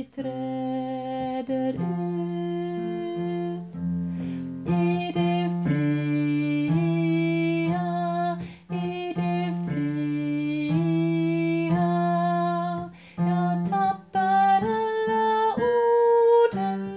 vi träder ut i det fria, i det fria. Jag tappar alla orden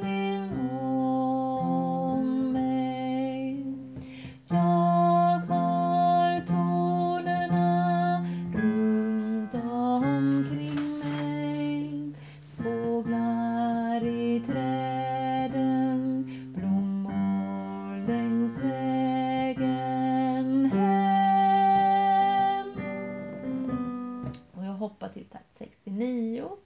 inom mig. Jag har tonerna runt omkring mig. Fåglar i träden, blommor längs vägen hem. Och jag hoppar till takt 69.